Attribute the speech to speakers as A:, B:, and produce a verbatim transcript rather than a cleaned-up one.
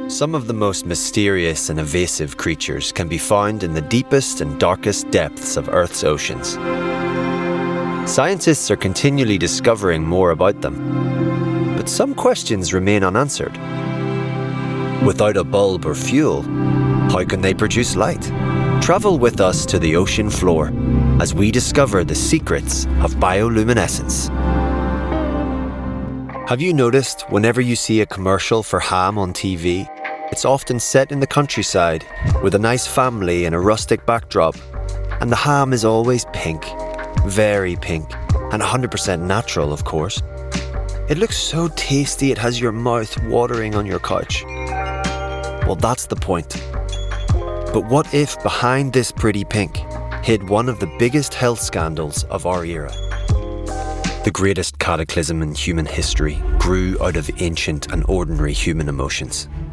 A: Some of the most mysterious and evasive creatures can be found in the deepest and darkest depths of Earth's oceans. Scientists are continually discovering more about them, but some questions remain unanswered. Without a bulb or fuel, how can they produce light? Travel with us to the ocean floor as we discover the secrets of bioluminescence. Have you noticed whenever you see a commercial for ham on T V, it's often set in the countryside with a nice family and a rustic backdrop, and the ham is always pink, very pink, and one hundred percent natural, of course. It looks so tasty it has your mouth watering on your couch. Well, that's the point. But what if behind this pretty pink hid one of the biggest health scandals of our era? The greatest cataclysm in human history grew out of ancient and ordinary human emotions.